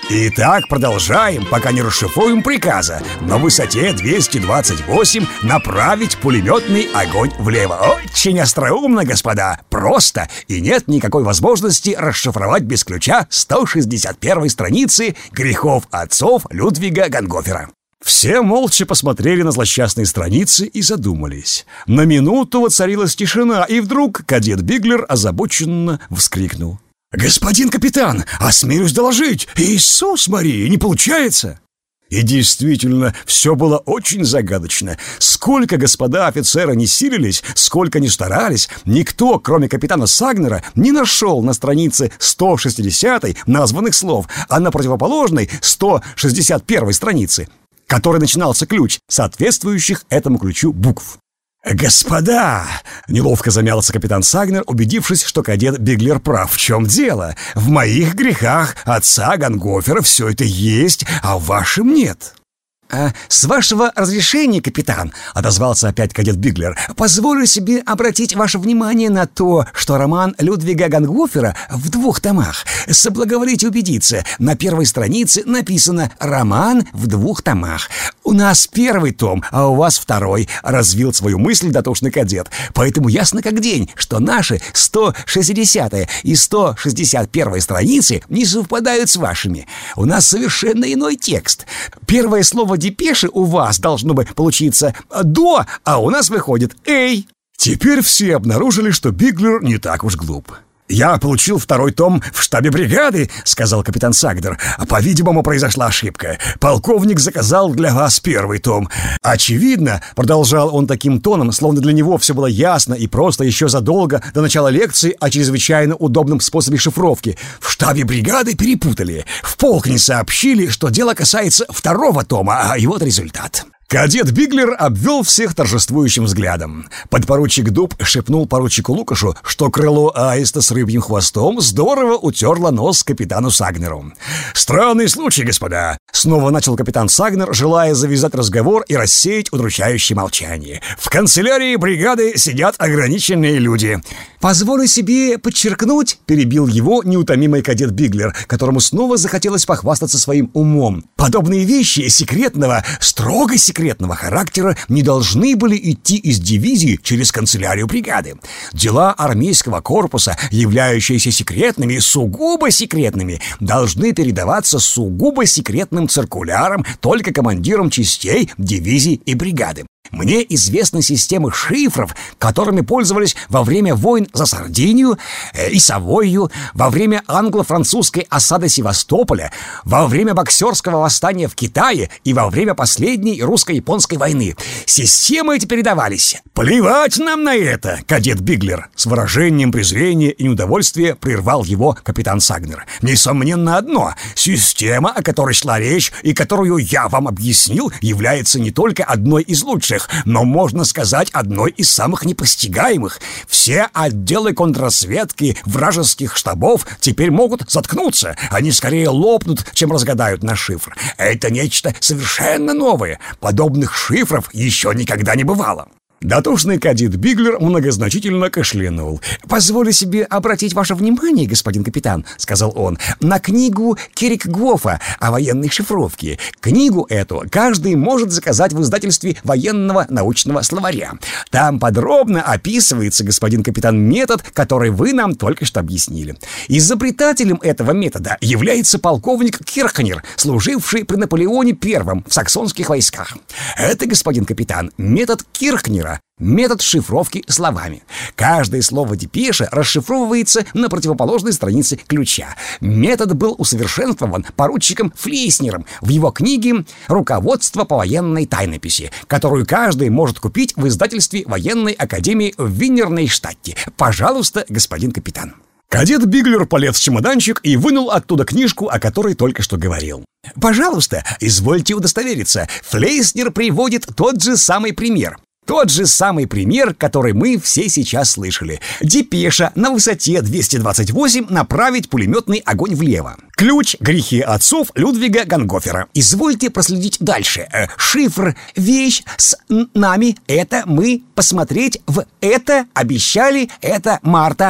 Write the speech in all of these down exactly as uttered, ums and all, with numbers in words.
И так продолжаем, пока не расшифруем приказа. На высоте двести двадцать восемь направить пулеметный огонь влево. Очень остроумно, господа. Просто. И нет никакой возможности расшифровать без ключа сто шестьдесят первой страницы «Грехов отцов» Людвига Гангофера. Все молча посмотрели на злосчастные страницы и задумались. На минуту воцарилась тишина, и вдруг кадет Биглер озабоченно вскрикнул: «Господин капитан, осмелюсь доложить! Иисус Мария, не получается!» И действительно, все было очень загадочно. Сколько господа офицеры не силились, сколько не старались, никто, кроме капитана Сагнера, не нашел на странице сто шестидесятой названных слов, а на противоположной сто шестьдесят первой странице, которой начинался ключ, соответствующих этому ключу букв. «Господа!» — неловко замялся капитан Сагнер, убедившись, что кадет Биглер прав. «В чем дело? В моих грехах отца Гангофера все это есть, а в вашем нет». «А с вашего разрешения, капитан, — отозвался опять кадет Биглер, — позволю себе обратить ваше внимание на то, что роман Людвига Гангофера в двух томах. Соблаговолите убедиться, на первой странице написано «Роман в двух томах». У нас первый том, а у вас второй, — развил свою мысль дотошный кадет. Поэтому ясно как день, что наши сто шестидесятая и сто шестьдесят первая страницы не совпадают с вашими. У нас совершенно иной текст. Первое слово депеши у вас должно бы получиться «до», а у нас выходит «эй». Теперь все обнаружили, что Биглер не так уж глуп. «Я получил второй том в штабе бригады», — сказал капитан Сагнер. «По-видимому, произошла ошибка. Полковник заказал для вас первый том. Очевидно, — продолжал он таким тоном, словно для него все было ясно и просто еще задолго до начала лекции о чрезвычайно удобном способе шифровки, — в штабе бригады перепутали. В полк не сообщили, что дело касается второго тома, а и вот результат». Кадет Биглер обвел всех торжествующим взглядом. Подпоручик Дуб шепнул поручику Лукашу, что крыло аиста с рыбьим хвостом здорово утерло нос капитану Сагнеру. «Странный случай, господа!» — снова начал капитан Сагнер, желая завязать разговор и рассеять удручающее молчание. «В канцелярии бригады сидят ограниченные люди». «Позволю себе подчеркнуть», — перебил его неутомимый кадет Биглер, которому снова захотелось похвастаться своим умом. «Подобные вещи секретного, строго секретного, секретного характера не должны были идти из дивизии через канцелярию бригады. Дела армейского корпуса, являющиеся секретными, сугубо секретными, должны передаваться сугубо секретным циркуляром только командирам частей, дивизий и бригады. Мне известны системы шифров, которыми пользовались во время войн за Сардинию и Савойю, во время англо-французской осады Севастополя, во время боксерского восстания в Китае и во время последней русско-японской войны. Системы эти передавались. «Плевать нам на это, кадет Биглер!» С выражением презрения и неудовольствия прервал его капитан Сагнер. «Несомненно одно: система, о которой шла речь и которую я вам объяснил, является не только одной из лучших, но, можно сказать, одной из самых непостигаемых. Все отделы контрразведки вражеских штабов теперь могут заткнуться. Они скорее лопнут, чем разгадают наш шифр. Это нечто совершенно новое. Подобных шифров еще никогда не бывало». Дотошный кадет Биглер многозначительно кашлянул. «Позволю себе обратить ваше внимание, господин капитан, — сказал он, — на книгу Киркгофа о военной шифровке. Книгу эту каждый может заказать в издательстве военного научного словаря. Там подробно описывается, господин капитан, метод, который вы нам только что объяснили. Изобретателем этого метода является полковник Кирхнер, служивший при Наполеоне Первом в саксонских войсках. Это, господин капитан, метод Кирхнера, метод шифровки словами. Каждое слово депеши расшифровывается на противоположной странице ключа. Метод был усовершенствован поручиком Флейснером в его книге «Руководство по военной тайнописи», которую каждый может купить в издательстве военной академии в Виннернейштадте. Пожалуйста, господин капитан». Кадет Биглер полез в чемоданчик и вынул оттуда книжку, о которой только что говорил. «Пожалуйста, извольте удостовериться, Флейснер приводит тот же самый пример». Тот же самый пример, который мы все сейчас слышали. Депеша на высоте двести двадцать восемь направить пулеметный огонь влево. Ключ «Грехи отцов» Людвига Гангофера. Извольте проследить дальше. Шифр «Вещь с нами» — это мы, посмотреть в это обещали, это Марта.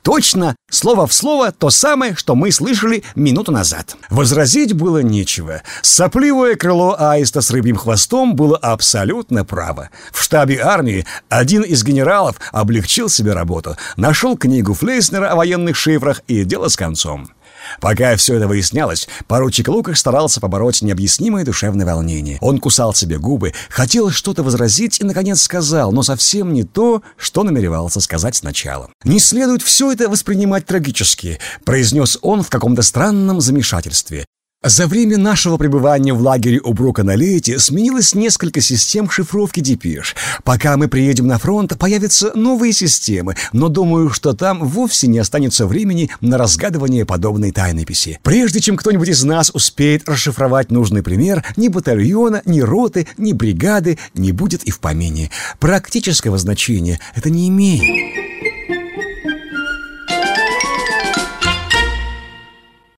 Точно, слово в слово то самое, что мы слышали минуту назад. Возразить было нечего. Сопливое крыло аиста с рыбьим хвостом было абсолютно право. В штабе армии один из генералов облегчил себе работу, нашел книгу Флейснера о военных шифрах, и дело с концом. Пока все это выяснялось, поручик Лукаш старался побороть необъяснимое душевное волнение. Он кусал себе губы, хотел что-то возразить и, наконец, сказал, но совсем не то, что намеревался сказать сначала. «Не следует все это воспринимать трагически», — произнес он в каком-то странном замешательстве. За время нашего пребывания в лагере у Брука на Лейте сменилось несколько систем шифровки депеш. Пока мы приедем на фронт, появятся новые системы, но думаю, что там вовсе не останется времени на разгадывание подобной тайнописи. Прежде чем кто-нибудь из нас успеет расшифровать нужный пример, ни батальона, ни роты, ни бригады не будет и в помине. Практического значения это не имеет.